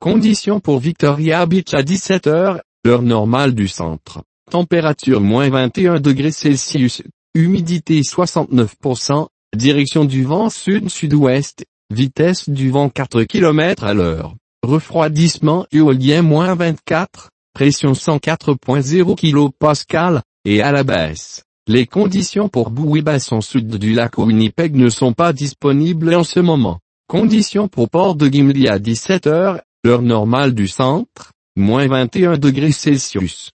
Conditions pour Victoria Beach à 17 heures, heure normale du centre. Température -21°C, humidité 69%, direction du vent sud-sud-ouest, vitesse du vent 4 km à l'heure. Refroidissement éolien -24, pression 104.0 kPa, et à la baisse. Les conditions pour Bouibasson sud du lac Winnipeg ne sont pas disponibles en ce moment. Conditions pour Port de Gimli à 17 heures, heure normale du centre, -21°C.